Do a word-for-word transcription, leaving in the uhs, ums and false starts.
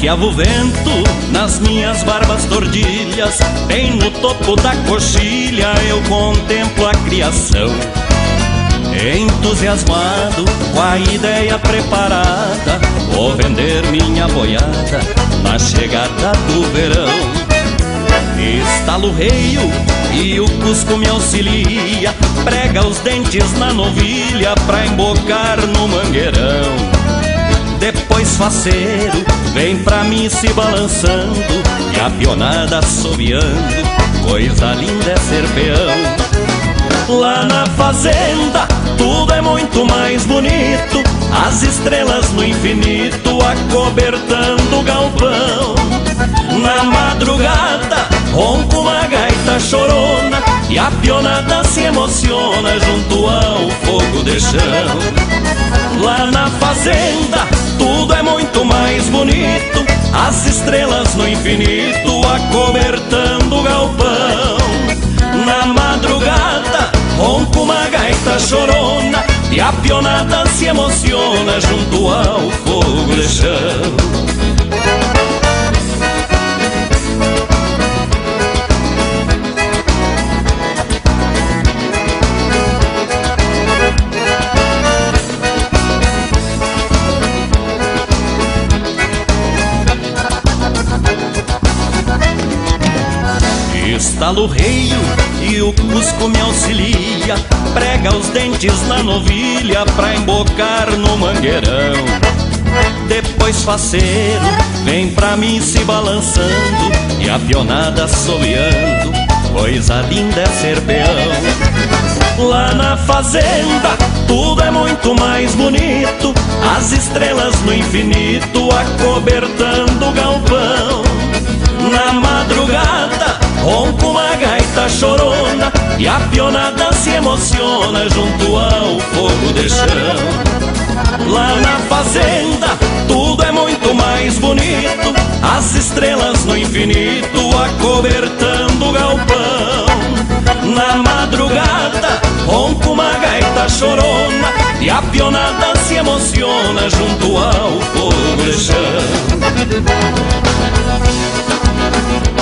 Fiava o vento nas minhas barbas tordilhas, bem no topo da coxilha eu contemplo a criação. Entusiasmado com a ideia preparada, vou vender minha boiada na chegada do verão. Estalo o reio e o cusco me auxilia, prega os dentes na novilha pra embocar no mangueirão. Depois faceiro vem pra mim se balançando e a pionada assobiando, coisa linda é ser peão. Lá na fazenda tudo é muito mais bonito, as estrelas no infinito acobertando o galpão. Na madrugada ronca uma gaita chorona e a pionada se emociona junto ao fogo de chão. Lá na fazenda tudo é muito mais bonito, as estrelas no infinito acobertando o galpão. Na madrugada ronca uma gaita chorona e a pionada se emociona junto ao fogo de chão. Estalo o reio e o cusco me auxilia, prega os dentes na novilha pra embocar no mangueirão. Depois faceiro vem pra mim se balançando e a pionada assobiando, coisa linda é ser peão. Lá na fazenda tudo é muito mais bonito, as estrelas no infinito acobertando o galpão. Na madrugada ronca uma gaita chorona e a pionada se emociona junto ao fogo de chão. Lá na fazenda tudo é muito mais bonito, as estrelas no infinito acobertando o galpão. Na madrugada ronca uma gaita chorona e a pionada se emociona junto ao fogo de chão.